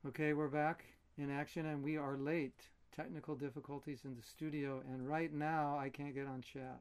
Okay, we're back in action and we are late. Technical difficulties in the studio, and right now I can't get on chat.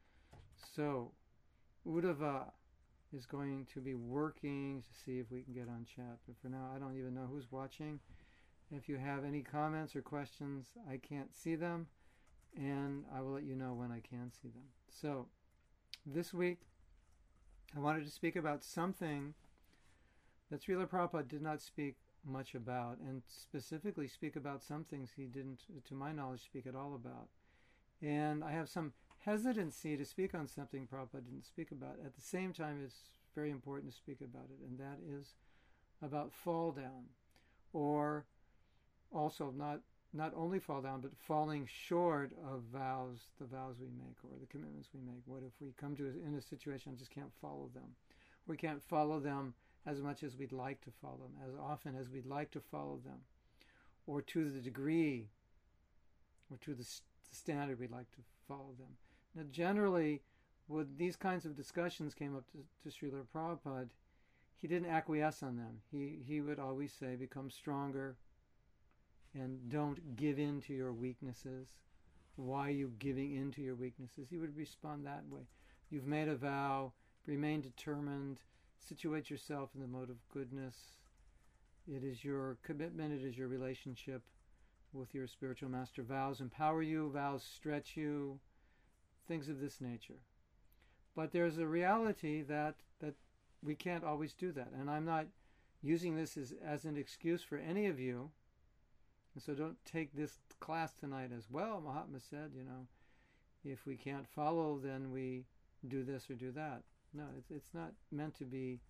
So, Udava is going to be working to see if we can get on chat. But for now, I don't even know who's watching. If you have any comments or questions, I can't see them, and I will let you know when I can see them. So, this week, I wanted to speak about something that Srila Prabhupada did not speak much about, and specifically speak about some things he didn't, to my knowledge, speak at all about. And I have some hesitancy to speak on something Prabhupada didn't speak about. At the same time, it's very important to speak about it, and that is about fall down, or also not only fall down, but falling short of vows, the vows we make or the commitments we make. What if we come to in a situation and just can't follow them? We can't follow them as much as we'd like to follow them, as often as we'd like to follow them, or to the degree, or to the standard we'd like to follow them. Now, generally, when these kinds of discussions came up to Srila Prabhupada, he didn't acquiesce on them. He would always say, become stronger and don't give in to your weaknesses. Why are you giving in to your weaknesses? He would respond that way. You've made a vow, remain determined, situate yourself in the mode of goodness. It is your commitment, it is your relationship with your spiritual master. Vows empower you, vows stretch you, things of this nature. But there's a reality that we can't always do that. And I'm not using this as an excuse for any of you. And so don't take this class tonight as, well, Mahatma said, if we can't follow, then we do this or do that. No, it's not meant to be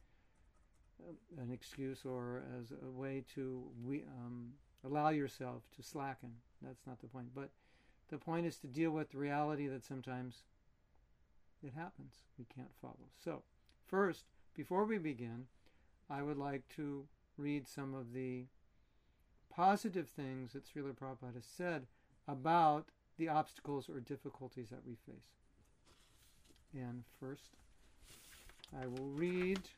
an excuse or as a way to allow yourself to slacken. That's not the point. But the point is to deal with the reality that sometimes it happens. We can't follow. So, first, before we begin, I would like to read some of the positive things that Srila Prabhupada has said about the obstacles or difficulties that we face. And first, I will read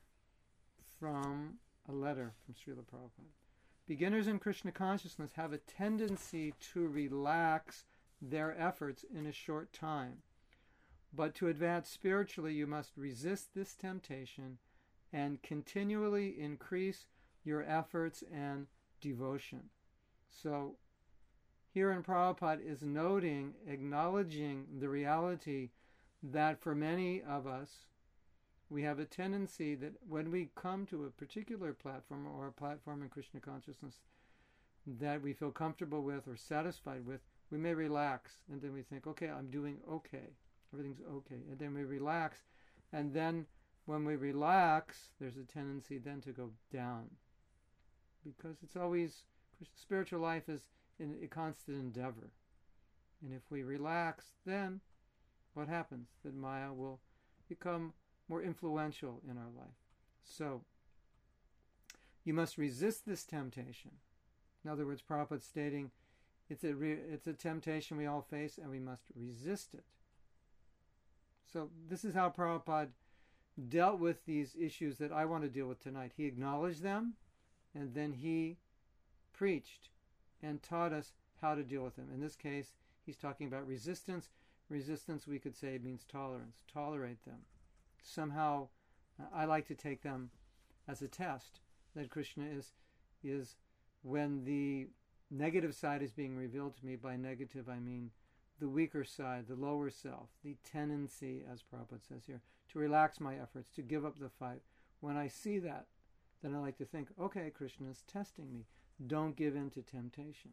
from a letter from Srila Prabhupada. Beginners in Krishna consciousness have a tendency to relax their efforts in a short time. But to advance spiritually, you must resist this temptation and continually increase your efforts and devotion. So, herein Prabhupada is noting, acknowledging the reality that for many of us, we have a tendency that when we come to a particular platform or a platform in Krishna consciousness that we feel comfortable with or satisfied with, we may relax and then we think, okay, I'm doing okay. Everything's okay. And then we relax. And then when we relax, there's a tendency then to go down. Because it's always, spiritual life is in a constant endeavor. And if we relax, then what happens? That Maya will become more influential in our life. So, you must resist this temptation. In other words, Prabhupada stating, it's a temptation we all face and we must resist it. So, this is how Prabhupada dealt with these issues that I want to deal with tonight. He acknowledged them, and then he preached and taught us how to deal with them. In this case, he's talking about resistance. Resistance, we could say, means tolerance. Tolerate them. Somehow, I like to take them as a test that Krishna is when the negative side is being revealed to me. By negative, I mean the weaker side, the lower self, the tendency, as Prabhupada says here, to relax my efforts, to give up the fight. When I see that, then I like to think, okay, Krishna is testing me. Don't give in to temptation.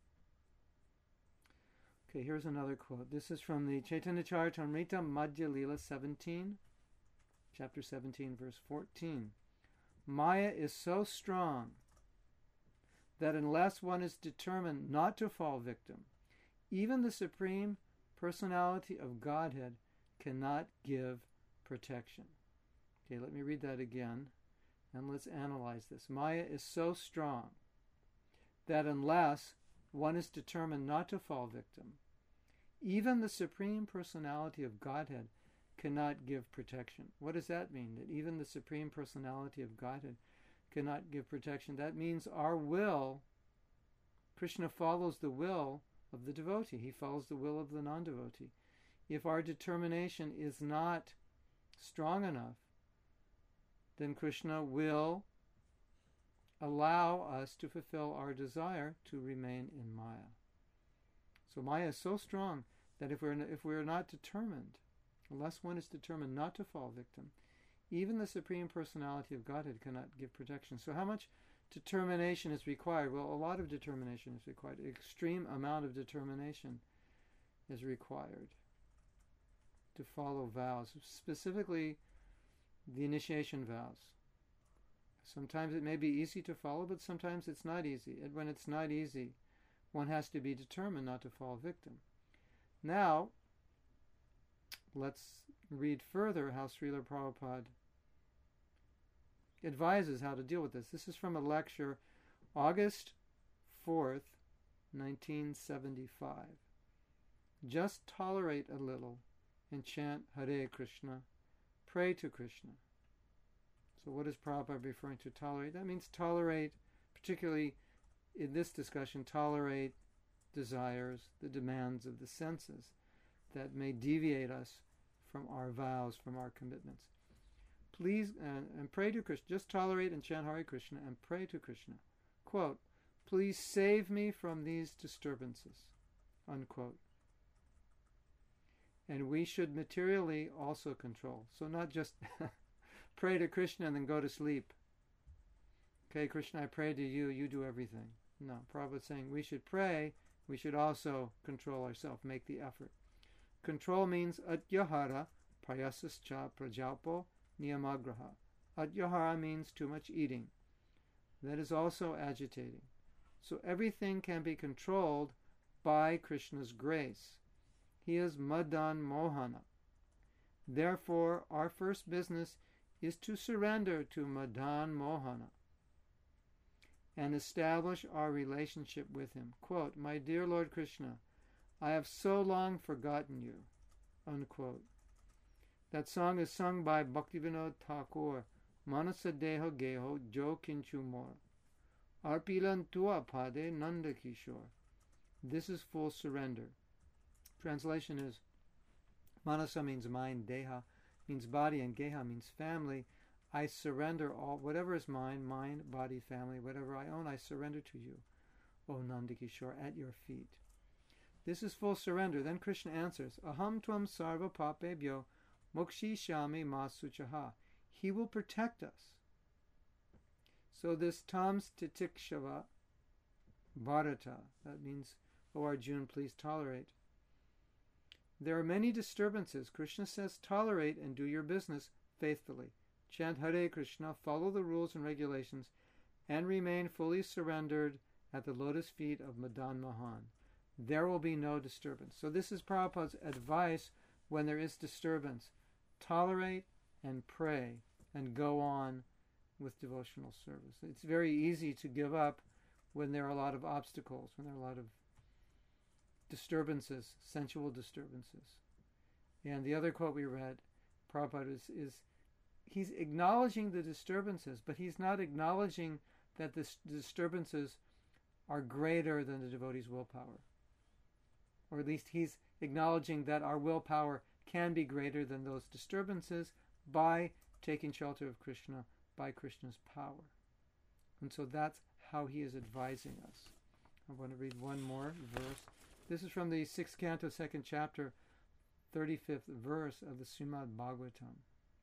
Okay, here's another quote. This is from the Chaitanya Charitamrita Madhya Lila 17, chapter 17, verse 14. Maya is so strong that unless one is determined not to fall victim, even the Supreme Personality of Godhead cannot give protection. Okay, let me read that again, and let's analyze this. Maya is so strong that unless one is determined not to fall victim, even the Supreme Personality of Godhead cannot give protection. What does that mean? That even the Supreme Personality of Godhead cannot give protection. That means our will, Krishna follows the will of the devotee. He follows the will of the non-devotee. If our determination is not strong enough, then Krishna will allow us to fulfill our desire to remain in Maya. So Maya is so strong that if we're not determined, unless one is determined not to fall victim, even the Supreme Personality of Godhead cannot give protection. So how much determination is required? Well, a lot of determination is required. An extreme amount of determination is required to follow vows, specifically the initiation vows. Sometimes it may be easy to follow, but sometimes it's not easy. And when it's not easy, one has to be determined not to fall victim. Now, let's read further how Srila Prabhupada advises how to deal with this. This is from a lecture, August 4th, 1975. Just tolerate a little and chant Hare Krishna. Pray to Krishna. So what is Prabhupada referring to tolerate? That means tolerate, particularly in this discussion, tolerate desires, the demands of the senses that may deviate us from our vows, from our commitments. Please, and pray to Krishna. Just tolerate and chant Hare Krishna and pray to Krishna. Quote, please save me from these disturbances. Unquote. And we should materially also control. So not just pray to Krishna and then go to sleep. Okay, Krishna, I pray to you, you do everything. No, Prabhupada is saying we should pray, we should also control ourselves, make the effort. Control means atyahara, prayasascha prajalpo niyamagraha. Atyahara means too much eating. That is also agitating. So everything can be controlled by Krishna's grace. He is Madan Mohana. Therefore, our first business is to surrender to Madan Mohana and establish our relationship with him. Quote, my dear Lord Krishna, I have so long forgotten you. Unquote. That song is sung by Bhaktivinoda Thakur, Manasa Deho Geho Jo Kinchu Mor. Arpilan Tua Pade Nanda Kishore. This is full surrender. Translation is, Manasa means mind, Deha means body, and Geha means family. I surrender all, whatever is mine, mind, body, family, whatever I own, I surrender to you, O Nandakishore, at your feet. This is full surrender. Then Krishna answers, Aham tvam sarva papebhyo mokshi shami masuchaha. He will protect us. So this tam stitikshava bharata, that means, O Arjuna, please tolerate. There are many disturbances. Krishna says, tolerate and do your business faithfully. Chant Hare Krishna, follow the rules and regulations, and remain fully surrendered at the lotus feet of Madan Mohan. There will be no disturbance. So this is Prabhupada's advice when there is disturbance. Tolerate and pray and go on with devotional service. It's very easy to give up when there are a lot of obstacles, when there are a lot of disturbances, sensual disturbances. And the other quote we read, Prabhupada is he's acknowledging the disturbances, but he's not acknowledging that the disturbances are greater than the devotee's willpower. Or at least he's acknowledging that our willpower can be greater than those disturbances by taking shelter of Krishna, by Krishna's power. And so that's how he is advising us. I want to read one more verse. This is from the 6th canto, 2nd chapter, 35th verse of the Srimad Bhagavatam.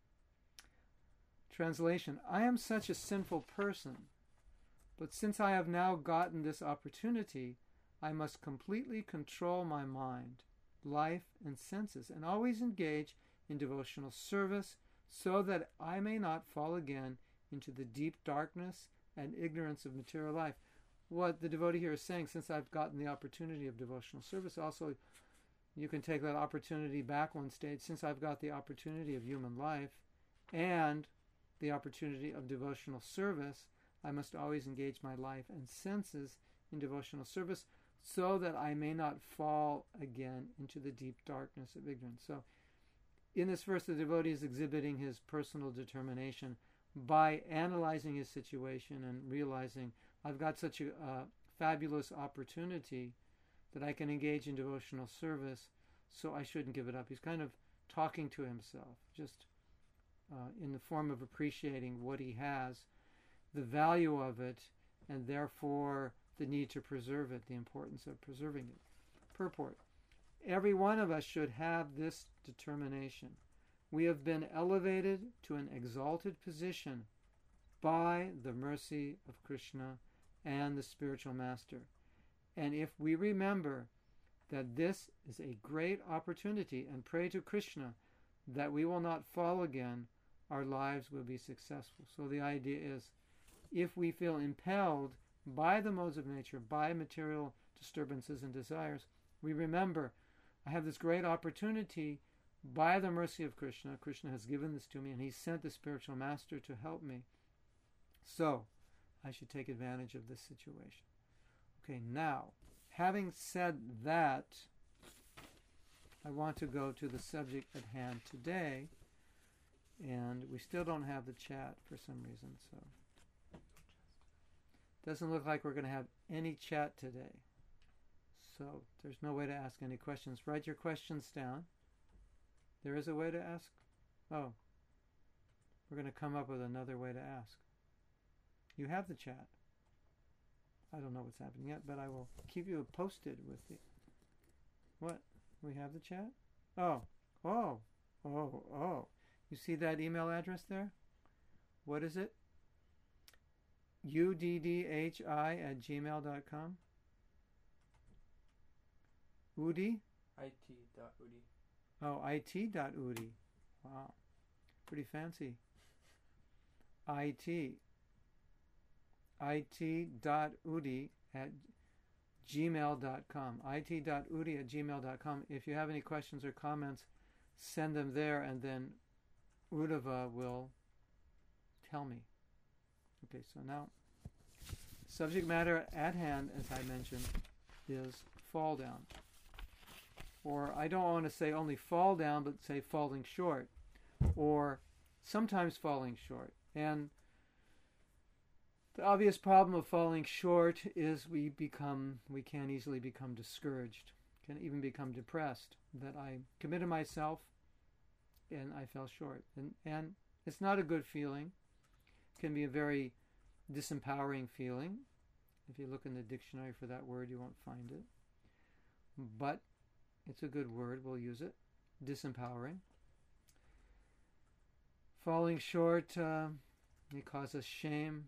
Translation, I am such a sinful person, but since I have now gotten this opportunity, I must completely control my mind, life, and senses, and always engage in devotional service so that I may not fall again into the deep darkness and ignorance of material life. What the devotee here is saying, since I've gotten the opportunity of devotional service, also you can take that opportunity back one stage. Since I've got the opportunity of human life and the opportunity of devotional service, I must always engage my life and senses in devotional service so that I may not fall again into the deep darkness of ignorance. So in this verse, the devotee is exhibiting his personal determination by analyzing his situation and realizing I've got such a fabulous opportunity that I can engage in devotional service, so I shouldn't give it up. He's kind of talking to himself, just in the form of appreciating what he has, the value of it, and therefore the need to preserve it, the importance of preserving it. Purport. Every one of us should have this determination. We have been elevated to an exalted position by the mercy of Krishna and the spiritual master. And if we remember that this is a great opportunity and pray to Krishna that we will not fall again, our lives will be successful. So the idea is, if we feel impelled by the modes of nature, by material disturbances and desires, we remember, I have this great opportunity by the mercy of Krishna. Krishna has given this to me, and he sent the spiritual master to help me. So, I should take advantage of this situation. Okay, now, having said that, I want to go to the subject at hand today, and we still don't have the chat for some reason, so doesn't look like we're going to have any chat today. So there's no way to ask any questions. Write your questions down. There is a way to ask. Oh, we're going to come up with another way to ask. You have the chat. I don't know what's happening yet, but I will keep you posted with the... What? We have the chat? Oh. You see that email address there? What is it? uddhi@gmail.com. Udi? it.udi. Oh, it.udi. Wow. Pretty fancy. it.udi@gmail.com. it.udi@gmail.com. If you have any questions or comments, send them there, and then Uddhava will tell me. Okay, so now, subject matter at hand, as I mentioned, is fall down. Or I don't want to say only fall down, but say falling short, or sometimes falling short. And the obvious problem of falling short is we can easily become discouraged, can even become depressed, that I committed myself and I fell short. And it's not a good feeling. It can be a very disempowering feeling. If you look in the dictionary for that word, you won't find it. But it's a good word, we'll use it. Disempowering. Falling short may cause us shame.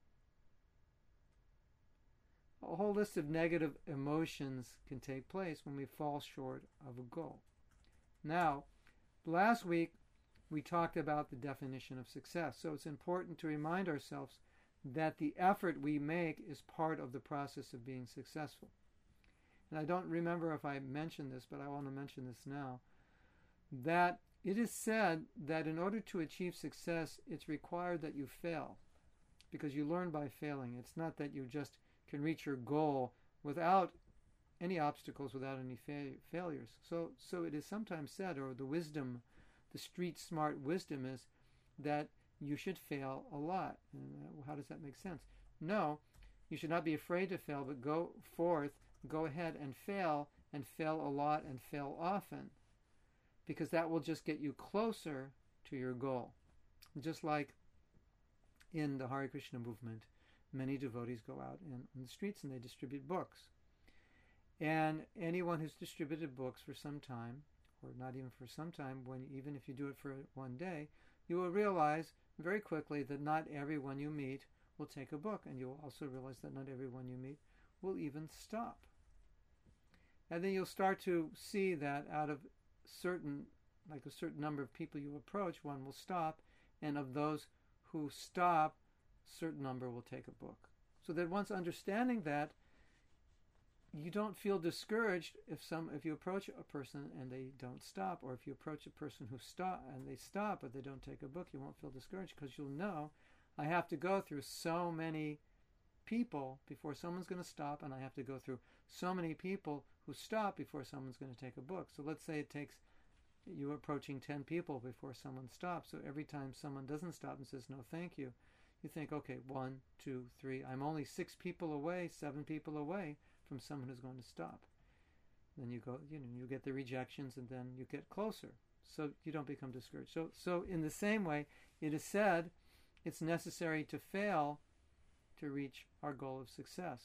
A whole list of negative emotions can take place when we fall short of a goal. Now, last week we talked about the definition of success. So it's important to remind ourselves that the effort we make is part of the process of being successful. And I don't remember if I mentioned this, but I want to mention this now, that it is said that in order to achieve success, it's required that you fail, because you learn by failing. It's not that you just can reach your goal without any obstacles, without any failures. So it is sometimes said, or the wisdom, the street smart wisdom is that you should fail a lot. And how does that make sense? No, you should not be afraid to fail, but go forth, go ahead and fail a lot and fail often, because that will just get you closer to your goal. Just like in the Hare Krishna movement, many devotees go out in the streets and they distribute books. And anyone who's distributed books for some time, or not even for some time, even if you do it for one day, you will realize very quickly that not everyone you meet will take a book, and you will also realize that not everyone you meet will even stop. And then you'll start to see that out of a certain number of people you approach, one will stop, and of those who stop, a certain number will take a book. So that once understanding that, you don't feel discouraged if you approach a person and they don't stop, or if you approach a person who stop and they stop but they don't take a book, you won't feel discouraged, because you'll know, I have to go through so many people before someone's going to stop, and I have to go through so many people who stop before someone's going to take a book. So let's say it takes you approaching 10 people before someone stops. So every time someone doesn't stop and says no thank you, you think, okay, 1, 2, 3, I'm only 6 people away, 7 people away from someone who's going to stop. Then you go, you get the rejections, and then you get closer, so you don't become discouraged. So in the same way, it is said it's necessary to fail to reach our goal of success.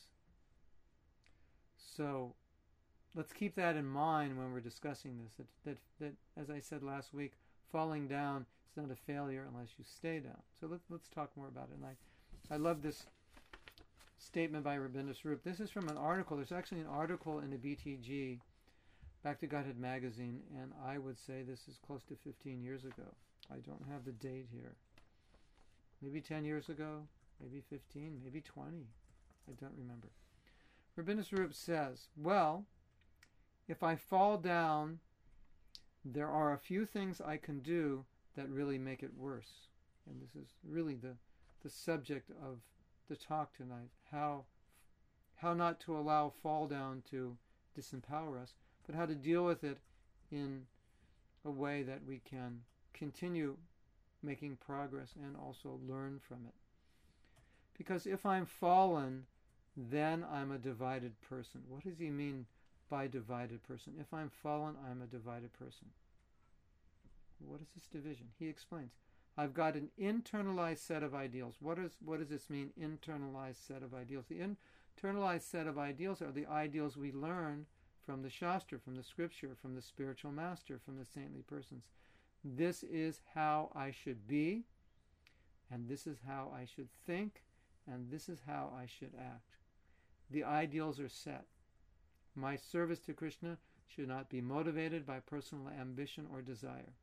So let's keep that in mind when we're discussing this, that as I said last week, falling down is not a failure unless you stay down. So let's talk more about it. And I love this statement by Rabindra Swarup. This is from an article. There's actually an article in the BTG, Back to Godhead magazine, and I would say this is close to 15 years ago. I don't have the date here. Maybe 10 years ago, maybe 15, maybe 20. I don't remember. Rabindra Swarup says, well, if I fall down, there are a few things I can do that really make it worse. And this is really the subject of the talk tonight, how not to allow fall down to disempower us, but how to deal with it in a way that we can continue making progress and also learn from it. Because if I'm fallen, then I'm a divided person. What does he mean by divided person? If I'm fallen, I'm a divided person. What is this division? He explains. I've got an internalized set of ideals. What does this mean, internalized set of ideals? The internalized set of ideals are the ideals we learn from the Shastra, from the scripture, from the spiritual master, from the saintly persons. This is how I should be, and this is how I should think, and this is how I should act. The ideals are set. My service to Krishna should not be motivated by personal ambition or desire.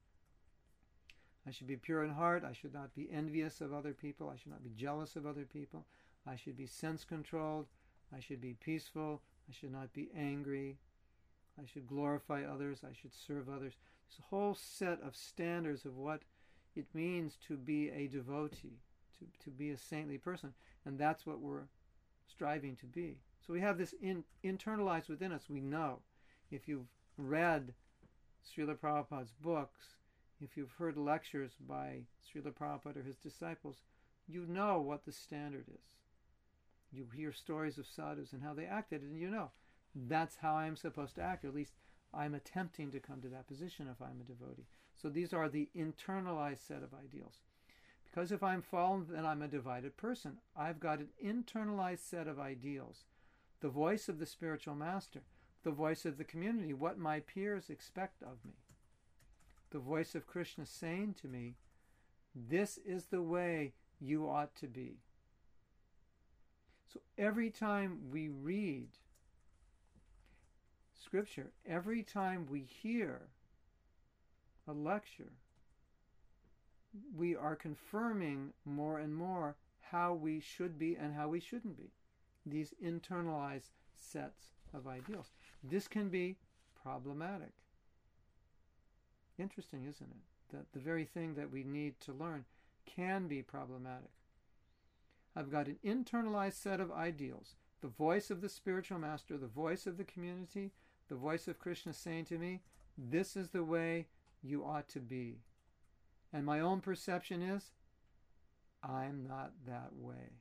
I should be pure in heart. I should not be envious of other people. I should not be jealous of other people. I should be sense-controlled. I should be peaceful. I should not be angry. I should glorify others. I should serve others. There's a whole set of standards of what it means to be a devotee, to be a saintly person. And that's what we're striving to be. So we have this internalized within us. We know. If you've read Srila Prabhupada's books, if you've heard lectures by Srila Prabhupada or his disciples, you know what the standard is. You hear stories of sadhus and how they acted, and you know, that's how I'm supposed to act, or at least I'm attempting to come to that position if I'm a devotee. So these are the internalized set of ideals. Because if I'm fallen, then I'm a divided person. I've got an internalized set of ideals. The voice of the spiritual master, the voice of the community, what my peers expect of me. The voice of Krishna saying to me, this is the way you ought to be. So every time we read scripture, every time we hear a lecture, we are confirming more and more how we should be and how we shouldn't be. These internalized sets of ideals. This can be problematic. Interesting, isn't it? That the very thing that we need to learn can be problematic. I've got an internalized set of ideals. The voice of the spiritual master, the voice of the community, the voice of Krishna saying to me, this is the way you ought to be. And my own perception is, I'm not that way.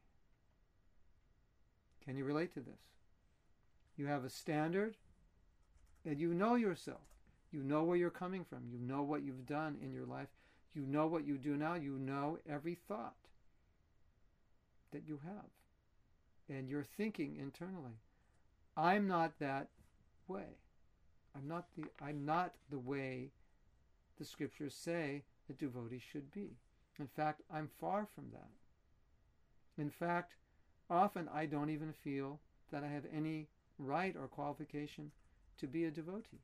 Can you relate to this? You have a standard, and you know yourself. You know where you're coming from. You know what you've done in your life. You know what you do now. You know every thought that you have. And you're thinking internally, I'm not that way. I'm not the way the scriptures say a devotee should be. In fact, I'm far from that. In fact, often I don't even feel that I have any right or qualification to be a devotee.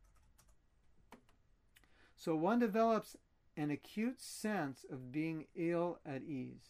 So one develops an acute sense of being ill at ease.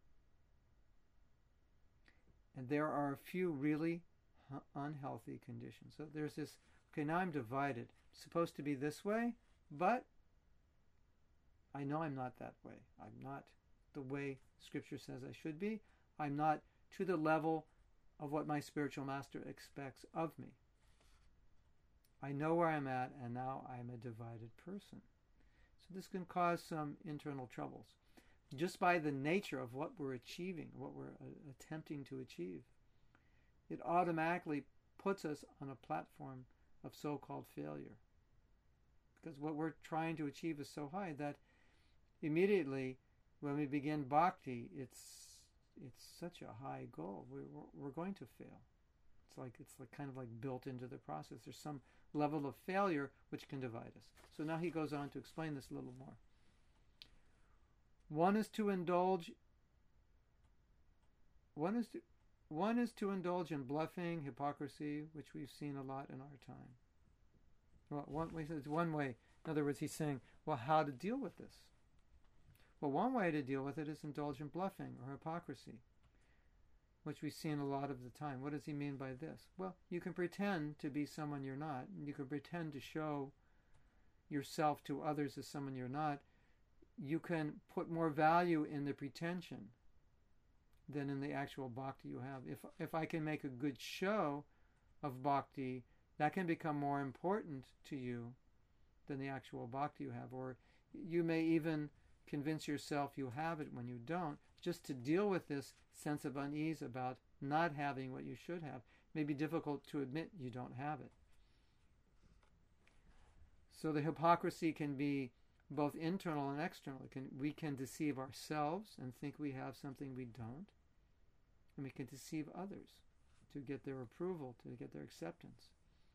And there are a few really unhealthy conditions. So there's this, okay, now I'm divided. I'm supposed to be this way, but I know I'm not that way. I'm not the way Scripture says I should be. I'm not to the level of what my spiritual master expects of me. I know where I'm at, and now I'm a divided person. So this can cause some internal troubles, just by the nature of what we're achieving, what we're attempting to achieve. It automatically puts us on a platform of so-called failure, because what we're trying to achieve is so high that immediately when we begin bhakti, it's such a high goal. We're going to fail. It's like kind of like built into the process. There's some level of failure which can divide us. So now he goes on to explain this a little more. One is to indulge in bluffing, hypocrisy, which we've seen a lot in our time. Well, one way. In other words, he's saying, well, how to deal with this? Well, one way to deal with it is indulge in bluffing or hypocrisy, which we see in a lot of the time. What does he mean by this? Well, you can pretend to be someone you're not. You can pretend to show yourself to others as someone you're not. You can put more value in the pretension than in the actual bhakti you have. If I can make a good show of bhakti, that can become more important to you than the actual bhakti you have. Or you may even convince yourself you have it when you don't, just to deal with this sense of unease about not having what you should have. It may be difficult to admit you don't have it. So the hypocrisy can be both internal and external. We can deceive ourselves and think we have something we don't, and we can deceive others to get their approval, to get their acceptance.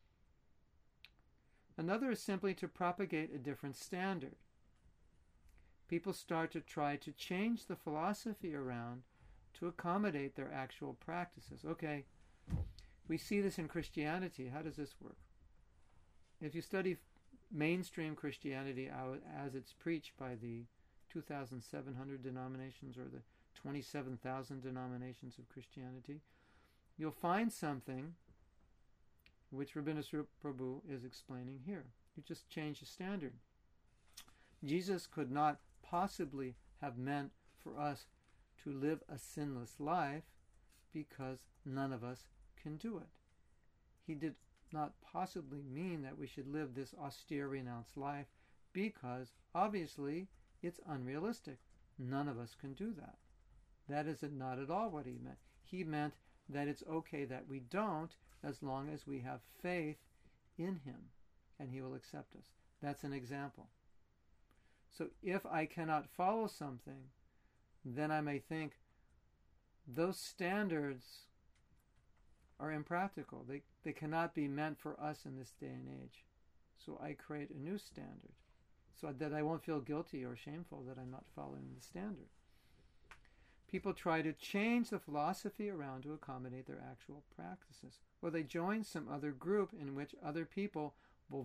Another is simply to propagate a different standard. People start to try to change the philosophy around to accommodate their actual practices. Okay, we see this in Christianity. How does this work? If you study mainstream Christianity as it's preached by the 2,700 denominations or the 27,000 denominations of Christianity, you'll find something which Rabbeinu Prabhu is explaining here. You just change the standard. Jesus could not possibly have meant for us to live a sinless life because none of us can do it. He did not possibly mean that we should live this austere, renounced life because obviously it's unrealistic. None of us can do that. That is not at all what he meant. He meant that it's okay that we don't, as long as we have faith in him and he will accept us. That's an example. So if I cannot follow something, then I may think those standards are impractical. They cannot be meant for us in this day and age. So I create a new standard so that I won't feel guilty or shameful that I'm not following the standard. People try to change the philosophy around to accommodate their actual practices, or they join some other group in which other people will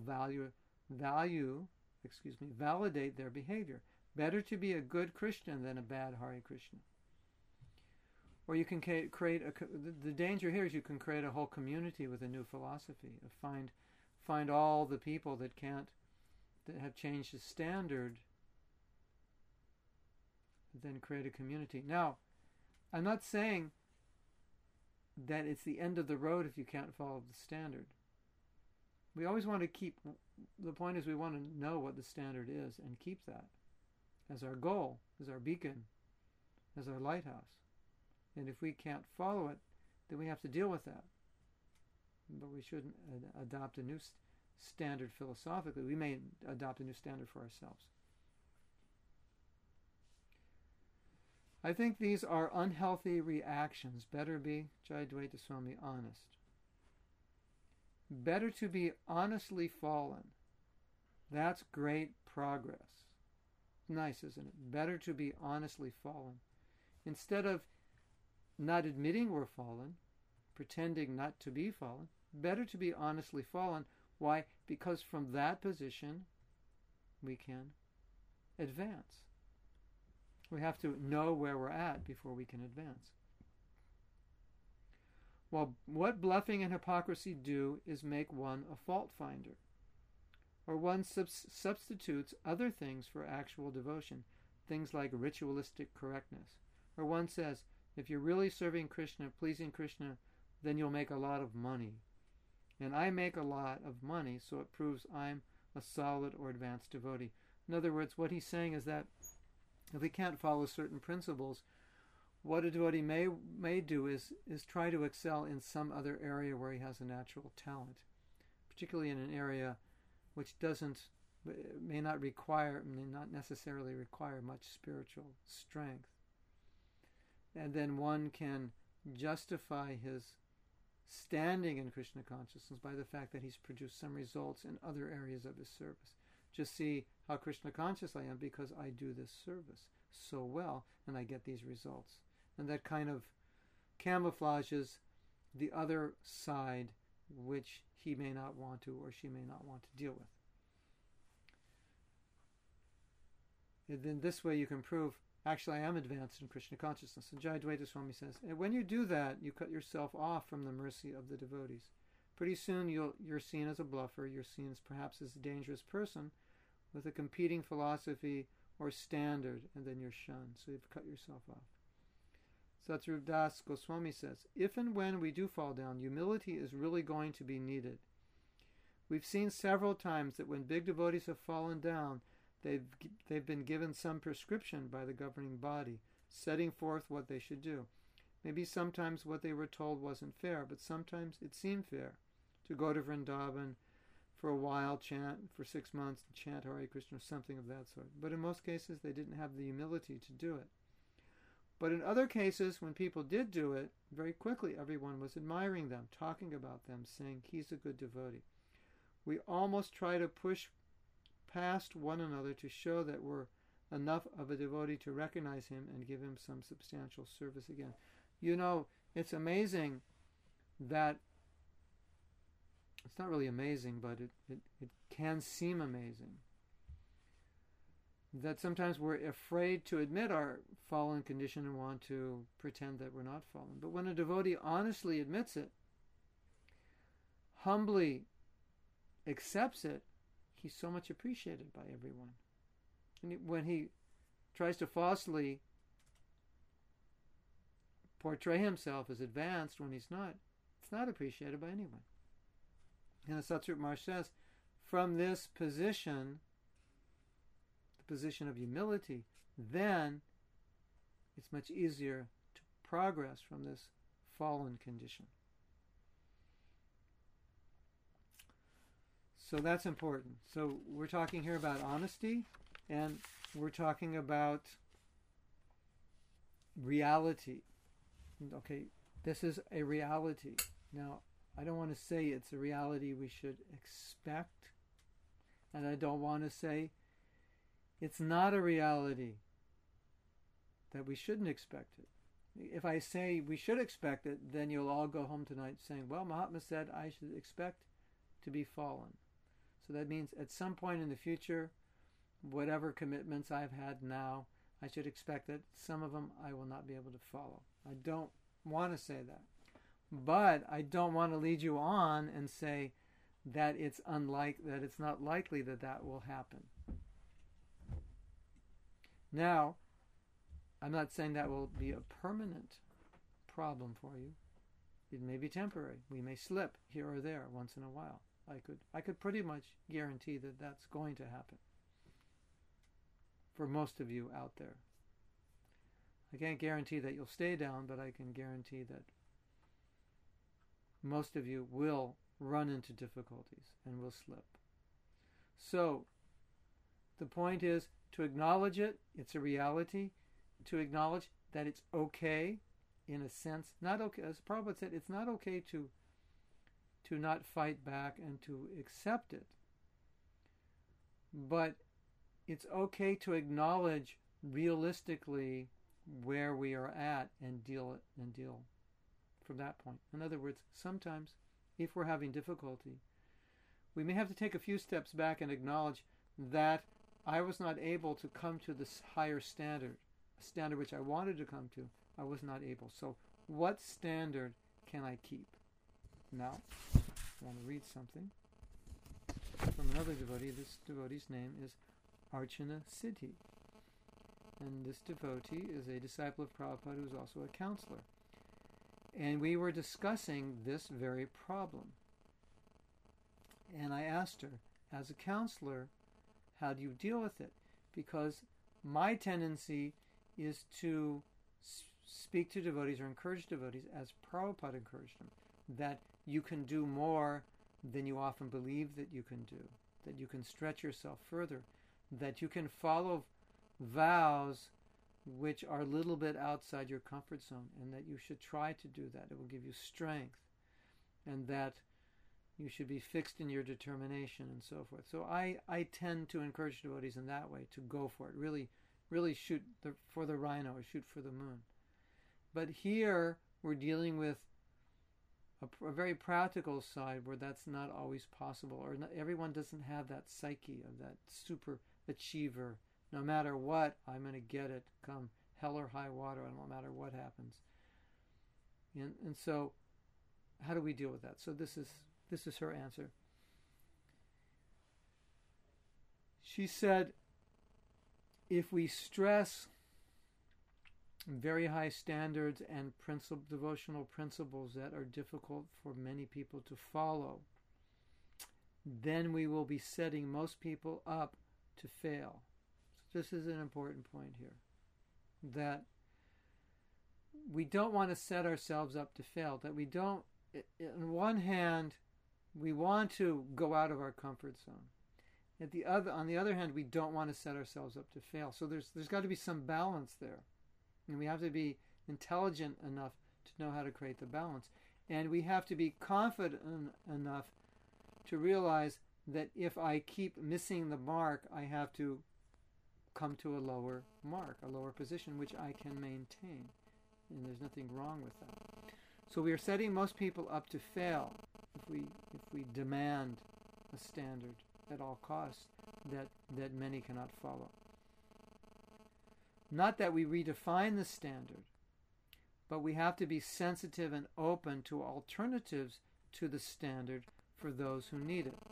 validate their behavior. Better to be a good Christian than a bad Hare Krishna. Or you can create the danger here is you can create a whole community with a new philosophy. Find all the people that have changed the standard, then create a community. Now, I'm not saying that it's the end of the road if you can't follow the standard. We always want to the point is we want to know what the standard is and keep that as our goal, as our beacon, as our lighthouse. And if we can't follow it, then we have to deal with that. But we shouldn't adopt a new standard philosophically. We may adopt a new standard for ourselves. I think these are unhealthy reactions. Better be, Jayadvaita Swami, honest. Better to be honestly fallen. That's great progress. Nice, isn't it? Better to be honestly fallen. Instead of not admitting we're fallen, pretending not to be fallen, better to be honestly fallen. Why? Because from that position, we can advance. We have to know where we're at before we can advance. Well, what bluffing and hypocrisy do is make one a fault finder. Or one substitutes other things for actual devotion, things like ritualistic correctness. Or one says, if you're really serving Krishna, pleasing Krishna, then you'll make a lot of money. and I make a lot of money, so it proves I'm a solid or advanced devotee. In other words, what he's saying is that if we can't follow certain principles, what a devotee may do is try to excel in some other area where he has a natural talent, particularly in an area which may not necessarily require much spiritual strength. And then one can justify his standing in Krishna consciousness by the fact that he's produced some results in other areas of his service. Just see how Krishna conscious I am because I do this service so well and I get these results. And that kind of camouflages the other side which he may not want to or she may not want to deal with. And then this way you can prove, actually I am advanced in Krishna consciousness. And Jayadvaita Swami says, and when you do that, you cut yourself off from the mercy of the devotees. Pretty soon you're seen as a bluffer, you're seen as perhaps as a dangerous person with a competing philosophy or standard, and then you're shunned. So you've cut yourself off. Satsrup Das Goswami says, if and when we do fall down, humility is really going to be needed. We've seen several times that when big devotees have fallen down, they've been given some prescription by the governing body, setting forth what they should do. Maybe sometimes what they were told wasn't fair, but sometimes it seemed fair. To go to Vrindavan for a while, chant for 6 months, chant Hare Krishna, or something of that sort. But in most cases, they didn't have the humility to do it. But in other cases, when people did do it, very quickly everyone was admiring them, talking about them, saying, he's a good devotee. We almost try to push past one another to show that we're enough of a devotee to recognize him and give him some substantial service again. You know, it's amazing that, it's not really amazing, but it can seem amazing, that sometimes we're afraid to admit our fallen condition and want to pretend that we're not fallen. But when a devotee honestly admits it, humbly accepts it, he's so much appreciated by everyone. And when he tries to falsely portray himself as advanced when he's not, it's not appreciated by anyone. And as Satsrup Maharaj says, from this position, the position of humility, then it's much easier to progress from this fallen condition. So that's important. So we're talking here about honesty, and we're talking about reality. Okay, this is a reality. Now, I don't want to say it's a reality we should expect, and I don't want to say it's not a reality that we shouldn't expect it. If I say we should expect it, then you'll all go home tonight saying, well, Mahatma said I should expect to be fallen. So that means at some point in the future, whatever commitments I've had now, I should expect that some of them I will not be able to follow. I don't want to say that. But I don't want to lead you on and say that it's not likely that that will happen. Now, I'm not saying that will be a permanent problem for you. It may be temporary. We may slip here or there once in a while. I could pretty much guarantee that that's going to happen for most of you out there. I can't guarantee that you'll stay down, but I can guarantee that most of you will run into difficulties and will slip. So, the point is to acknowledge it, it's a reality, to acknowledge that it's okay, in a sense, not okay, as Prabhupada said, it's not okay to not fight back and to accept it. But it's okay to acknowledge realistically where we are at and deal from that point. In other words, sometimes if we're having difficulty, we may have to take a few steps back and acknowledge that I was not able to come to this higher standard, a standard which I wanted to come to. I was not able. So what standard can I keep? Now, I want to read something from another devotee. This devotee's name is Archana Siddhi. And this devotee is a disciple of Prabhupada who is also a counselor. And we were discussing this very problem. And I asked her, as a counselor, how do you deal with it? Because my tendency is to speak to devotees or encourage devotees as Prabhupada encouraged them, that you can do more than you often believe that you can do, that you can stretch yourself further, that you can follow vows which are a little bit outside your comfort zone, and that you should try to do that. It will give you strength, and that you should be fixed in your determination and so forth. So I tend to encourage devotees in that way, to go for it, really shoot for the rhino or shoot for the moon. But here we're dealing with a very practical side where that's not always possible, or not, everyone doesn't have that psyche of that super achiever. No matter what, I'm going to get it, come hell or high water, no matter what happens. And so, how do we deal with that? So this is her answer. She said, if we stress very high standards and devotional principles that are difficult for many people to follow, then we will be setting most people up to fail. So this is an important point here, that we don't want to set ourselves up to fail, that we don't, on one hand, we want to go out of our comfort zone. On the other hand, we don't want to set ourselves up to fail. So there's got to be some balance there. And we have to be intelligent enough to know how to create the balance. And we have to be confident enough to realize that if I keep missing the mark, I have to come to a lower mark, a lower position, which I can maintain. And there's nothing wrong with that. So we are setting most people up to fail if we demand a standard at all costs that many cannot follow. Not that we redefine the standard, but we have to be sensitive and open to alternatives to the standard for those who need it.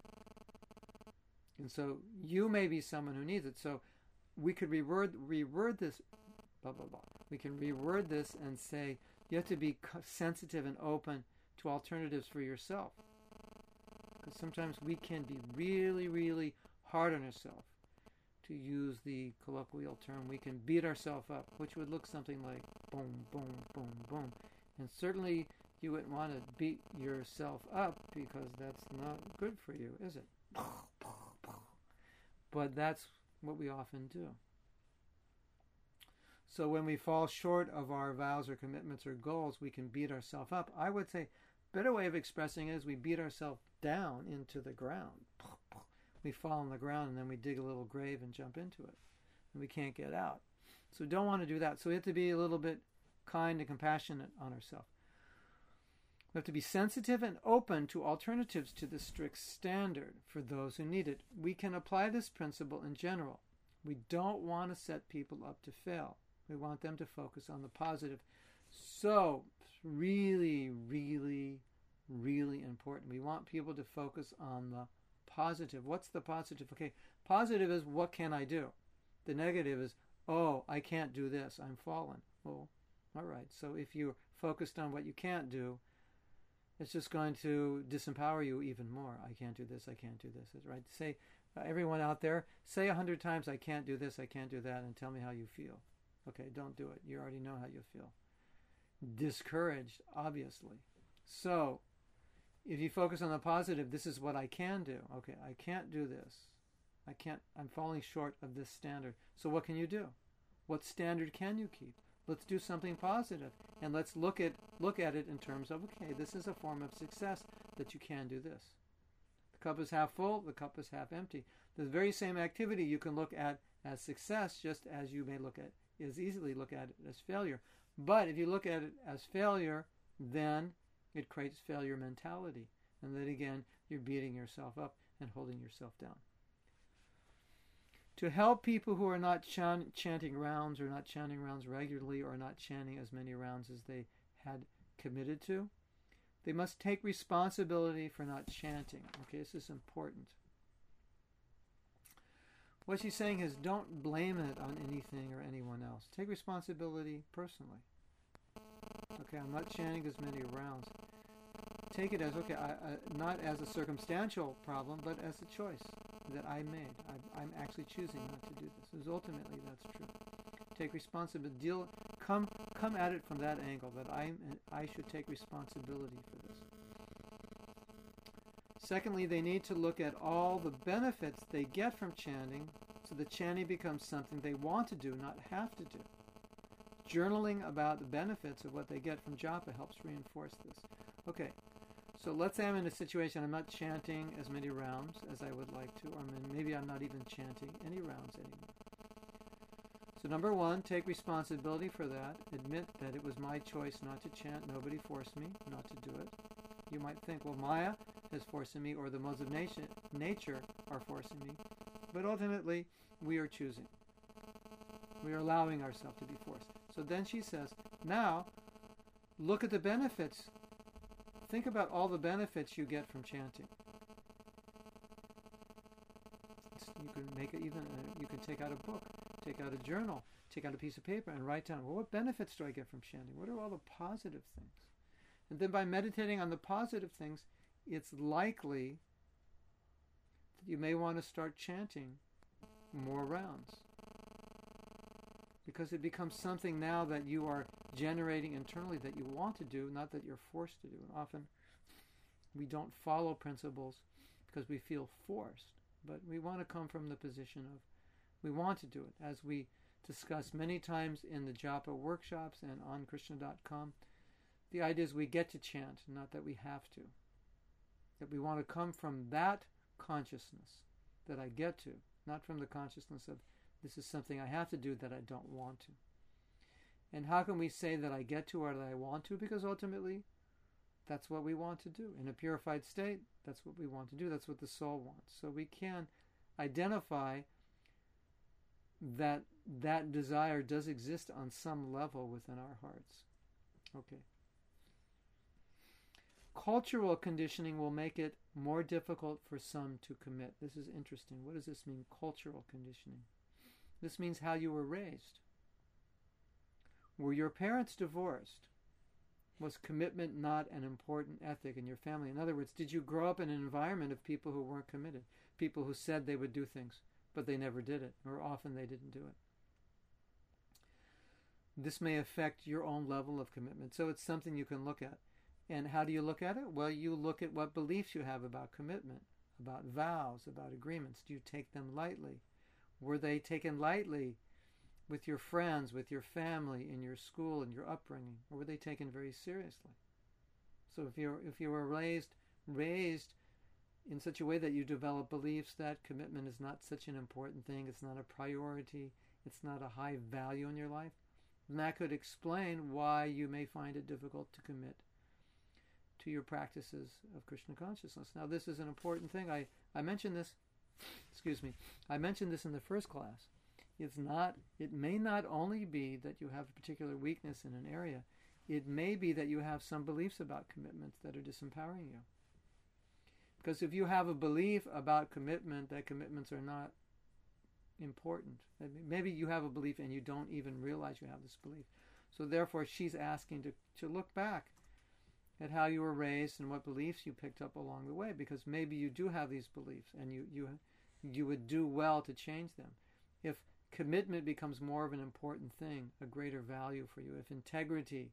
And so you may be someone who needs it. So we could reword this, blah, blah, blah. We can reword this and say you have to be sensitive and open to alternatives for yourself. Because sometimes we can be really, really hard on ourselves. To use the colloquial term, we can beat ourselves up, which would look something like boom, boom, boom, boom. And certainly you wouldn't want to beat yourself up, because that's not good for you, is it? But that's what we often do. So when we fall short of our vows or commitments or goals, we can beat ourselves up. I would say a better way of expressing it is we beat ourselves down into the ground. We fall on the ground and then we dig a little grave and jump into it. And we can't get out. So we don't want to do that. So we have to be a little bit kind and compassionate on ourselves. We have to be sensitive and open to alternatives to the strict standard for those who need it. We can apply this principle in general. We don't want to set people up to fail. We want them to focus on the positive. So, really, really, really important. We want people to focus on the positive. What's the positive? Okay, positive is, what can I do? The negative is, oh, I can't do this, I'm fallen. Oh, all right. So if you're focused on what you can't do, it's just going to disempower you even more. I can't do this, I can't do this. Right? Say, everyone out there, say 100 times, I can't do this, I can't do that, and tell me how you feel. Okay, don't do it. You already know how you feel. Discouraged, obviously. So, if you focus on the positive, this is what I can do. Okay, I can't do this. I'm falling short of this standard. So what can you do? What standard can you keep? Let's do something positive, and let's look at it in terms of, okay, this is a form of success that you can do this. The cup is half full, the cup is half empty. The very same activity you can look at as success, just as you may easily look at it as failure. But if you look at it as failure, then it creates failure mentality. And then again, you're beating yourself up and holding yourself down. To help people who are not chanting rounds, or not chanting rounds regularly, or not chanting as many rounds as they had committed to, they must take responsibility for not chanting. Okay, this is important. What she's saying is, don't blame it on anything or anyone else. Take responsibility personally. Okay, I'm not chanting as many rounds. take it as, okay, not as a circumstantial problem, but as a choice that I made. I'm actually choosing not to do this. Because ultimately, that's true. Take responsibility. Come at it from that angle, that I should take responsibility for this. Secondly, they need to look at all the benefits they get from chanting, so that chanting becomes something they want to do, not have to do. Journaling about the benefits of what they get from japa helps reinforce this. Okay, so let's say I'm in a situation I'm not chanting as many rounds as I would like to, or maybe I'm not even chanting any rounds anymore. So number one, take responsibility for that. Admit that it was my choice not to chant. Nobody forced me not to do it. You might think, well, Maya is forcing me, or the modes of nature are forcing me. But ultimately, we are choosing. We are allowing ourselves to be forced. So then she says, now, look at the benefits. Think about all the benefits you get from chanting. You can make it you can take out a book, take out a journal, take out a piece of paper and write down, well, what benefits do I get from chanting? What are all the positive things? And then by meditating on the positive things, it's likely that you may want to start chanting more rounds. Because it becomes something now that you are generating internally that you want to do, not that you're forced to do. And often we don't follow principles because we feel forced. But we want to come from the position of we want to do it. As we discuss many times in the japa workshops and on Krishna.com, the idea is we get to chant, not that we have to. That we want to come from that consciousness that I get to, not from the consciousness of this is something I have to do that I don't want to. And how can we say that I get to or that I want to? Because ultimately, that's what we want to do. In a purified state, that's what we want to do. That's what the soul wants. So we can identify that that desire does exist on some level within our hearts. Okay. Cultural conditioning will make it more difficult for some to commit. This is interesting. What does this mean, cultural conditioning? This means how you were raised. Were your parents divorced? Was commitment not an important ethic in your family? In other words, did you grow up in an environment of people who weren't committed? People who said they would do things, but they never did it, or often they didn't do it. This may affect your own level of commitment. So it's something you can look at. And how do you look at it? Well, you look at what beliefs you have about commitment, about vows, about agreements. Do you take them lightly? Were they taken lightly with your friends, with your family, in your school, in your upbringing? Or were they taken very seriously? So if you were raised in such a way that you develop beliefs that commitment is not such an important thing, it's not a priority, it's not a high value in your life, then that could explain why you may find it difficult to commit to your practices of Krishna consciousness. Now, this is an important thing. I mentioned this, I mentioned this in the first class. It may not only be that you have a particular weakness in an area, it may be that you have some beliefs about commitments that are disempowering you. Because if you have a belief about commitment that commitments are not important, maybe you have a belief and you don't even realize you have this belief. So therefore she's asking to look back at how you were raised and what beliefs you picked up along the way, because maybe you do have these beliefs and you would do well to change them. If commitment becomes more of an important thing, a greater value for you, if integrity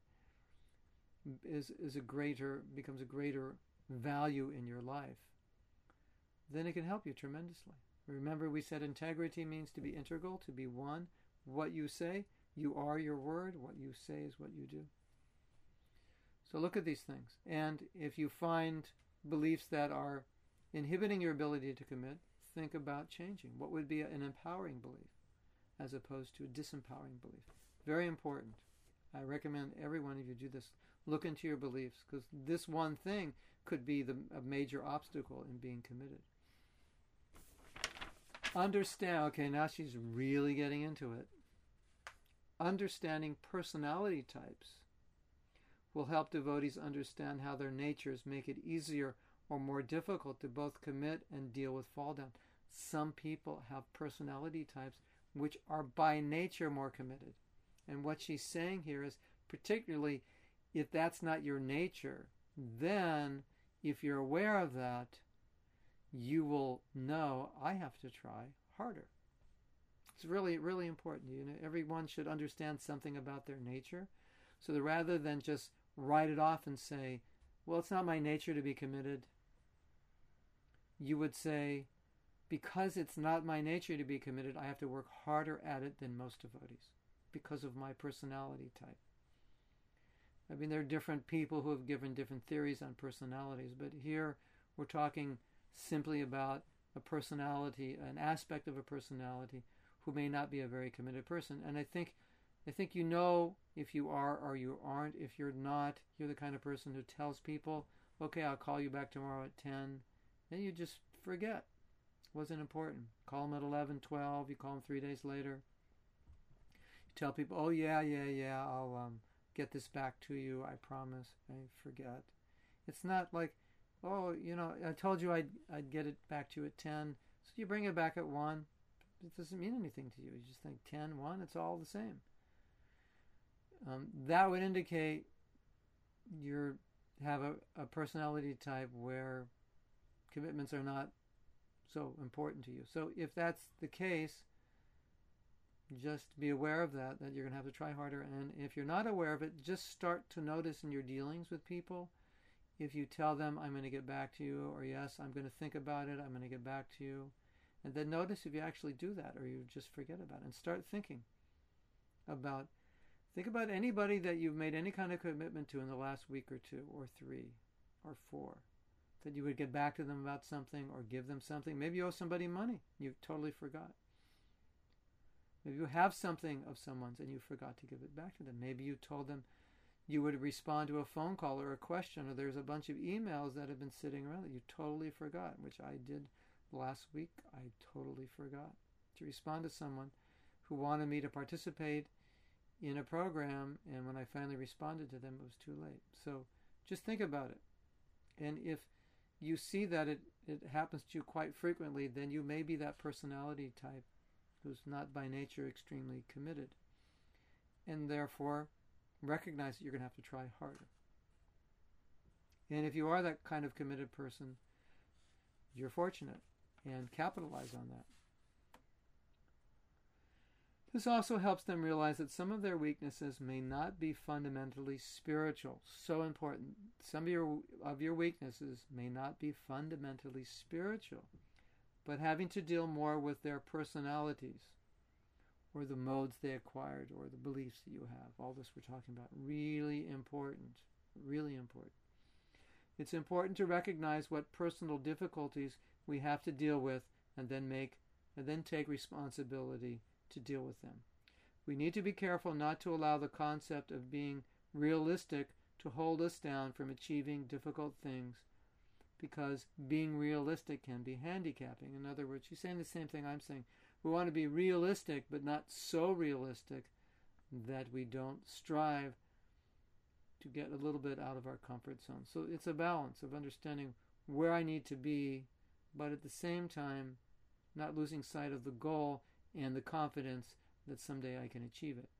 becomes a greater value in your life, then it can help you tremendously. Remember, we said integrity means to be integral, to be one. What you say, you are your word. What you say is what you do. So look at these things. And if you find beliefs that are inhibiting your ability to commit, think about changing. What would be an empowering belief as opposed to a disempowering belief? Very important. I recommend every one of you do this. Look into your beliefs, because this one thing could be a major obstacle in being committed. Understand, okay, now she's really getting into it. Understanding personality types will help devotees understand how their natures make it easier or more difficult to both commit and deal with fall down. Some people have personality types which are by nature more committed. And what she's saying here is, particularly if that's not your nature, then if you're aware of that, you will know I have to try harder. It's really, really important. Everyone should understand something about their nature. So that rather than just write it off and say, well, it's not my nature to be committed, you would say, because it's not my nature to be committed, I have to work harder at it than most devotees because of my personality type. I mean, there are different people who have given different theories on personalities, but here we're talking simply about a personality, an aspect of a personality who may not be a very committed person. And I think you know if you are or you aren't. If you're not, you're the kind of person who tells people, okay, I'll call you back tomorrow at 10. Then you just forget. It wasn't important. Call them at 11, 12. You call them 3 days later. You tell people, oh, yeah, I'll get this back to you. I promise. I forget. It's not like, oh, I told you I'd get it back to you at 10. So you bring it back at 1. It doesn't mean anything to you. You just think 10, 1, it's all the same. That would indicate you have a personality type where commitments are not so important to you. So if that's the case, just be aware of that you're going to have to try harder. And if you're not aware of it, just start to notice in your dealings with people, if you tell them, I'm going to get back to you, or yes, I'm going to think about it, I'm going to get back to you. And then notice if you actually do that or you just forget about it, and start thinking about anybody that you've made any kind of commitment to in the last week or 2 or 3 or 4, that you would get back to them about something or give them something. Maybe you owe somebody money. You totally forgot. Maybe you have something of someone's and you forgot to give it back to them. Maybe you told them you would respond to a phone call or a question, or there's a bunch of emails that have been sitting around that you totally forgot, which I did last week. I totally forgot to respond to someone who wanted me to participate in a program, and when I finally responded to them, it was too late. So just think about it. And if you see that it happens to you quite frequently, then you may be that personality type who's not by nature extremely committed. And therefore, recognize that you're going to have to try harder. And if you are that kind of committed person, you're fortunate, and capitalize on that. This also helps them realize that some of their weaknesses may not be fundamentally spiritual. So important. Some of your weaknesses may not be fundamentally spiritual, but having to deal more with their personalities, or the modes they acquired, or the beliefs that you have. All this we're talking about. Really important. Really important. It's important to recognize what personal difficulties we have to deal with, and then take responsibility to deal with them. We need to be careful not to allow the concept of being realistic to hold us down from achieving difficult things, because being realistic can be handicapping. In other words, she's saying the same thing I'm saying. We want to be realistic, but not so realistic that we don't strive to get a little bit out of our comfort zone. So it's a balance of understanding where I need to be, but at the same time, not losing sight of the goal and the confidence that someday I can achieve it.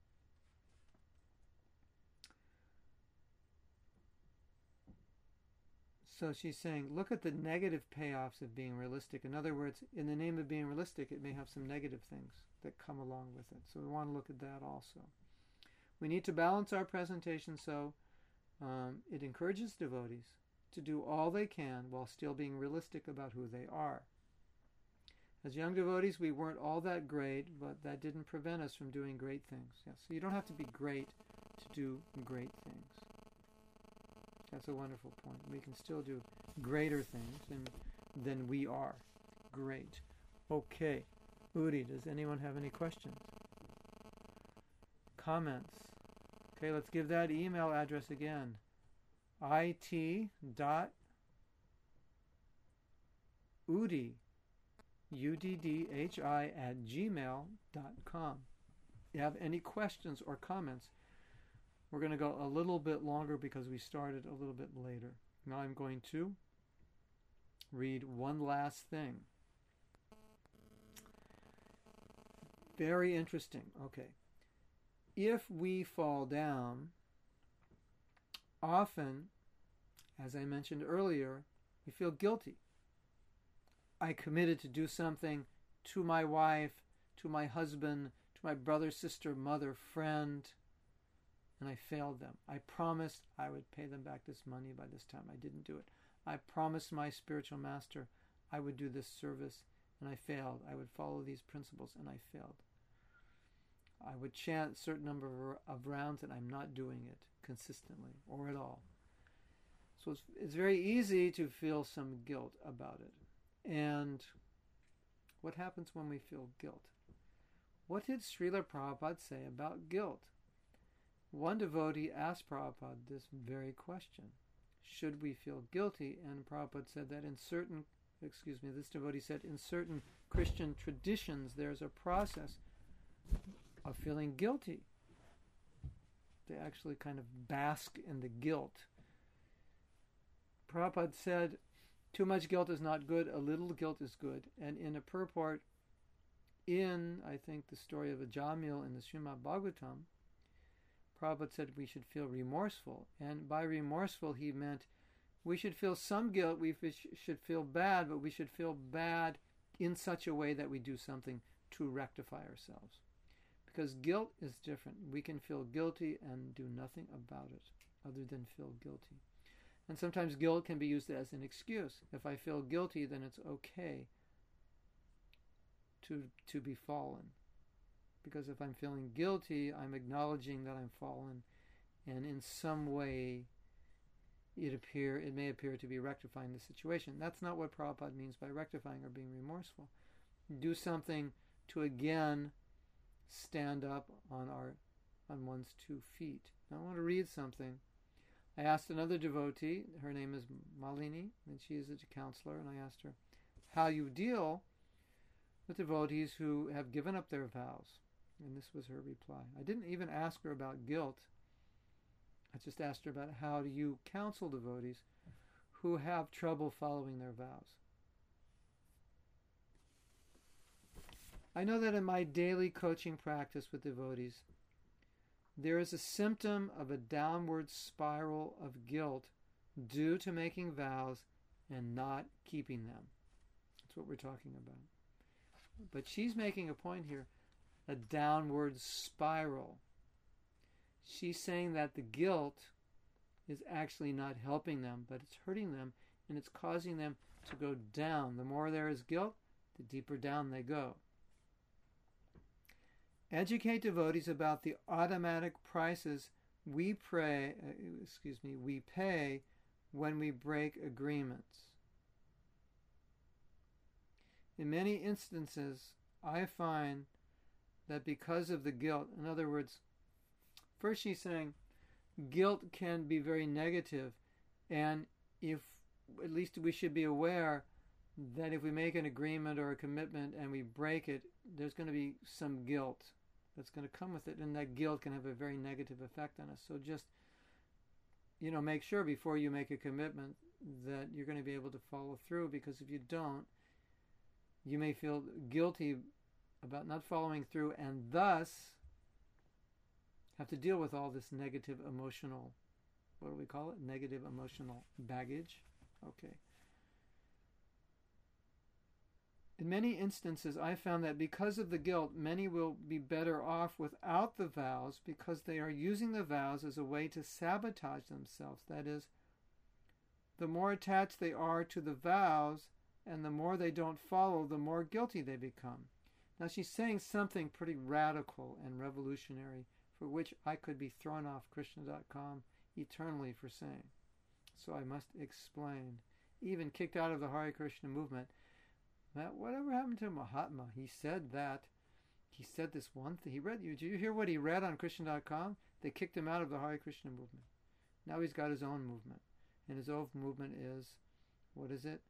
So she's saying, look at the negative payoffs of being realistic. In other words, in the name of being realistic, it may have some negative things that come along with it. So we want to look at that also. We need to balance our presentation so it encourages devotees to do all they can while still being realistic about who they are. As young devotees, we weren't all that great, but that didn't prevent us from doing great things. Yes, so you don't have to be great to do great things. That's a wonderful point. We can still do greater things than we are. Great. Okay. Udi, does anyone have any questions? Comments? Okay, let's give that email address again. it.udi, UDDHI @gmail.com. If you have any questions or comments, we're going to go a little bit longer because we started a little bit later. Now I'm going to read one last thing. Very interesting. Okay. If we fall down, often As I mentioned earlier, we feel guilty. I committed to do something to my wife, to my husband, to my brother, sister, mother, friend, and I failed them. I promised I would pay them back this money by this time. I didn't do it. I promised my spiritual master I would do this service, and I failed. I would follow these principles, and I failed. I would chant a certain number of rounds, and I'm not doing it consistently or at all. So it's very easy to feel some guilt about it. And what happens when we feel guilt? What did Srila Prabhupada say about guilt? One devotee asked Prabhupada this very question. Should we feel guilty? And Prabhupada said that this devotee said, in certain Christian traditions, there's a process of feeling guilty. They actually kind of bask in the guilt. Prabhupada said, too much guilt is not good, a little guilt is good. And in a purport in, I think, the story of Ajamil in the Srimad Bhagavatam, Prabhupada said we should feel remorseful. And by remorseful, he meant we should feel some guilt, we should feel bad, but we should feel bad in such a way that we do something to rectify ourselves. Because guilt is different. We can feel guilty and do nothing about it other than feel guilty. And sometimes guilt can be used as an excuse. If I feel guilty, then it's okay to be fallen. Because if I'm feeling guilty, I'm acknowledging that I'm fallen, and in some way it may appear to be rectifying the situation. That's not what Prabhupada means by rectifying or being remorseful. Do something to again stand up on one's 2 feet. Now I want to read something. I asked another devotee, her name is Malini, and she is a counselor, and I asked her how you deal with devotees who have given up their vows. And this was her reply. I didn't even ask her about guilt. I just asked her about how do you counsel devotees who have trouble following their vows. I know that in my daily coaching practice with devotees, there is a symptom of a downward spiral of guilt due to making vows and not keeping them. That's what we're talking about. But she's making a point here, a downward spiral. She's saying that the guilt is actually not helping them, but it's hurting them, and it's causing them to go down. The more there is guilt, the deeper down they go. Educate devotees about the automatic prices we pay when we break agreements. In many instances, I find that because of the guilt, in other words, first she's saying guilt can be very negative, and at least we should be aware that if we make an agreement or a commitment and we break it, there's going to be some guilt that's going to come with it, and that guilt can have a very negative effect on us. So just, make sure before you make a commitment that you're going to be able to follow through, because if you don't, you may feel guilty about not following through, and thus have to deal with all this negative emotional, what do we call it? Negative emotional baggage. Okay. In many instances, I found that because of the guilt, many will be better off without the vows because they are using the vows as a way to sabotage themselves. That is, the more attached they are to the vows and the more they don't follow, the more guilty they become. Now she's saying something pretty radical and revolutionary for which I could be thrown off Krishna.com eternally for saying. So I must explain. Even kicked out of the Hare Krishna movement. That whatever happened to Mahatma? He said this one thing. Did you hear what he read on Krishna.com? They kicked him out of the Hare Krishna movement. Now he's got his own movement. And his own movement is, what is it?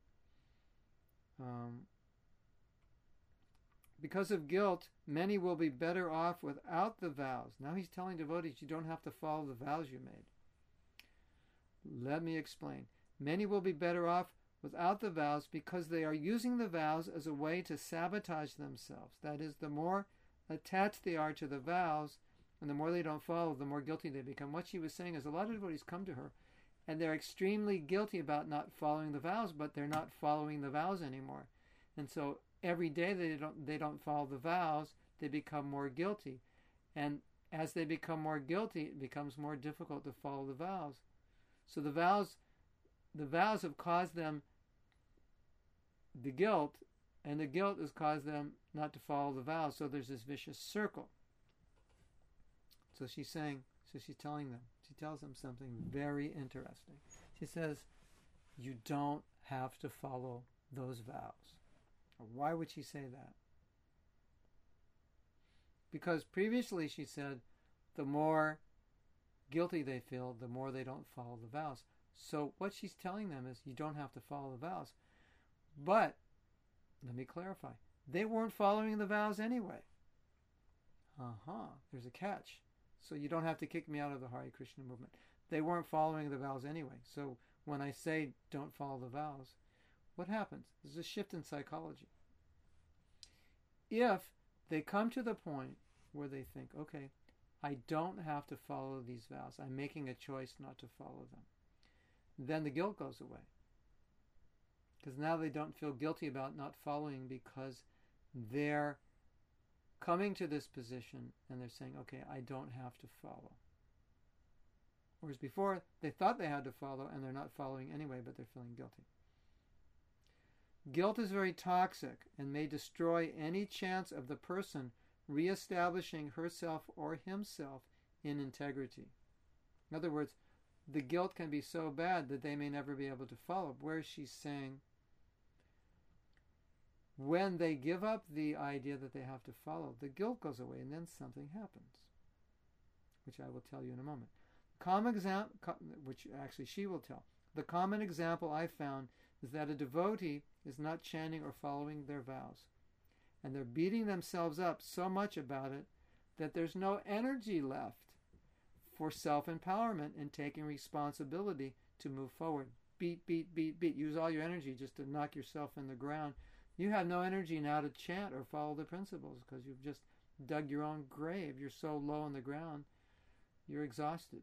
Because of guilt, many will be better off without the vows. Now he's telling devotees you don't have to follow the vows you made. Let me explain. Many will be better off without the vows because they are using the vows as a way to sabotage themselves. That is, the more attached they are to the vows and the more they don't follow, the more guilty they become. What she was saying is a lot of devotees come to her and they're extremely guilty about not following the vows, but they're not following the vows anymore. And so every day they don't follow the vows, they become more guilty. And as they become more guilty, it becomes more difficult to follow the vows. So the vows have caused them the guilt, and the guilt has caused them not to follow the vows. So there's this vicious circle. So she's telling them, she tells them something very interesting. She says, you don't have to follow those vows. Why would she say that? Because previously she said, the more guilty they feel, the more they don't follow the vows. So what she's telling them is, you don't have to follow the vows. But, let me clarify, they weren't following the vows anyway. There's a catch. So you don't have to kick me out of the Hare Krishna movement. They weren't following the vows anyway. So when I say don't follow the vows, what happens? There's a shift in psychology. If they come to the point where they think, okay, I don't have to follow these vows, I'm making a choice not to follow them, then the guilt goes away. Because now they don't feel guilty about not following, because they're coming to this position and they're saying, okay, I don't have to follow. Whereas before, they thought they had to follow and they're not following anyway, but they're feeling guilty. Guilt is very toxic and may destroy any chance of the person reestablishing herself or himself in integrity. In other words, the guilt can be so bad that they may never be able to follow. Where she's saying, when they give up the idea that they have to follow, the guilt goes away and then something happens, which I will tell you in a moment. Common example, which actually she will tell. The common example I found is that a devotee is not chanting or following their vows, and they're beating themselves up so much about it that there's no energy left for self-empowerment and taking responsibility to move forward. Beat. Use all your energy just to knock yourself in the ground. You have no energy now to chant or follow the principles because you've just dug your own grave. You're so low on the ground, you're exhausted.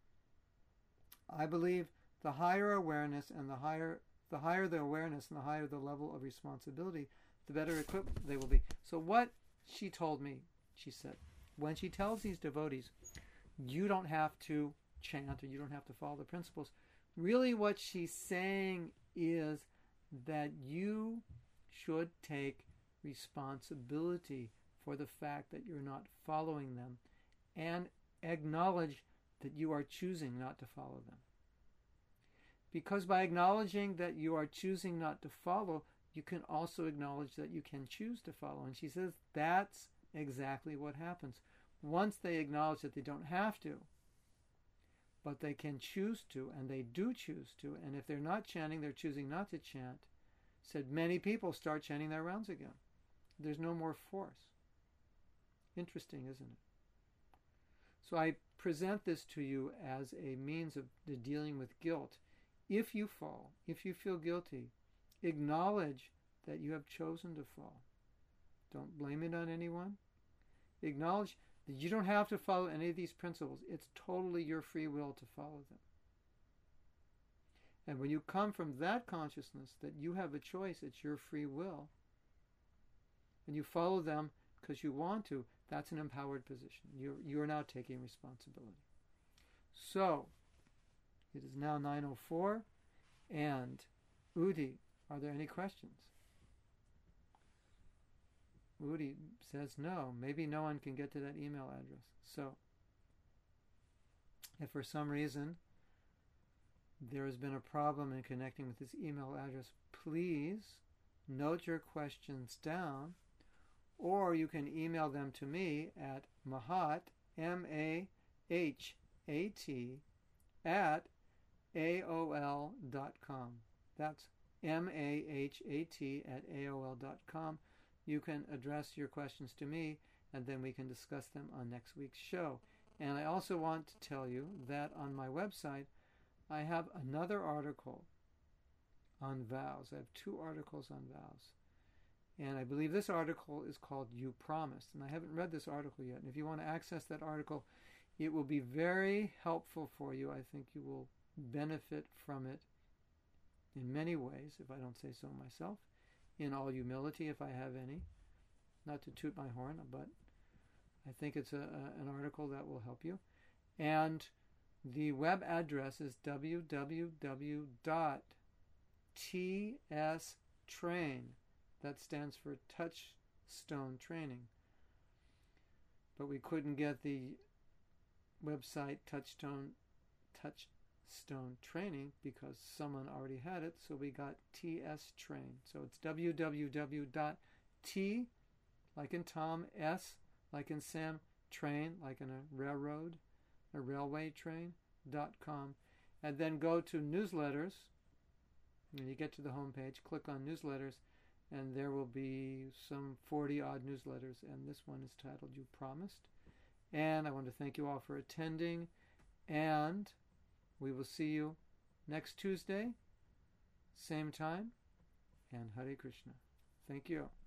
I believe the higher awareness and the higher the awareness and the higher the level of responsibility, the better equipped they will be. So what she told me, she said, when she tells these devotees, you don't have to chant or you don't have to follow the principles, really what she's saying is that you should take responsibility for the fact that you're not following them and acknowledge that you are choosing not to follow them. Because by acknowledging that you are choosing not to follow, you can also acknowledge that you can choose to follow. And she says that's exactly what happens. Once they acknowledge that they don't have to, but they can choose to, and they do choose to, and if they're not chanting, they're choosing not to chant, said many people start chanting their rounds again. There's no more force. Interesting, isn't it? So I present this to you as a means of dealing with guilt. If you fall, if you feel guilty, acknowledge that you have chosen to fall. Don't blame it on anyone. Acknowledge that you don't have to follow any of these principles. It's totally your free will to follow them. And when you come from that consciousness that you have a choice, it's your free will, and you follow them because you want to, that's an empowered position. You are now taking responsibility. So, it is now 9:04, and Udi, are there any questions? Udi says no. Maybe no one can get to that email address. So, if for some reason there has been a problem in connecting with this email address, please note your questions down, or you can email them to me at Mahat, M-A-H-A-T, at AOL.com. That's M-A-H-A-T at AOL.com. You can address your questions to me, and then we can discuss them on next week's show. And I also want to tell you that on my website, I have another article on vows. I have 2 articles on vows. And I believe this article is called You Promised. And I haven't read this article yet. And if you want to access that article, it will be very helpful for you. I think you will benefit from it in many ways, if I don't say so myself, in all humility, if I have any. Not to toot my horn, but I think it's an article that will help you. And the web address is www.tstrain. That stands for Touchstone Training. But we couldn't get the website Touchstone Training because someone already had it, so we got TS Train. So it's www.t, like in Tom, S, like in Sam, train, like in a railroad, a railway train.com. And then go to newsletters. When you get to the home page, click on newsletters, and there will be some 40-odd newsletters, and this one is titled You Promised. And I want to thank you all for attending, and we will see you next Tuesday, same time, and Hare Krishna. Thank you.